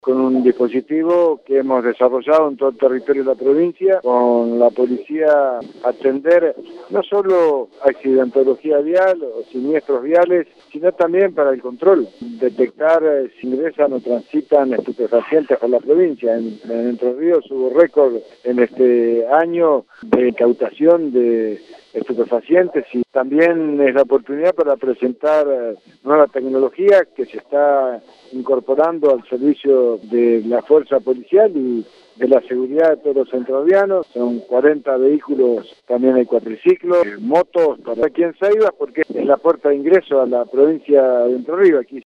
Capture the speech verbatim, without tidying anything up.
con un dispositivo que hemos desarrollado en todo el territorio de la provincia, con la policía atender no solo accidentología vial o siniestros viales, sino también para el control, detectar eh, si ingresan o transitan estupefacientes por la provincia. En, en Entre Ríos hubo récord en este año de incautación de estupefacientes y también es la oportunidad para presentar eh, nueva tecnología que se está incorporando al servicio de la fuerza policial y de la seguridad de todos los entrerrianos. Son cuarenta vehículos, también hay cuatriciclos, eh, motos para aquí en Ceibas, porque es la puerta de ingreso a la provincia de Entre Ríos. Aquí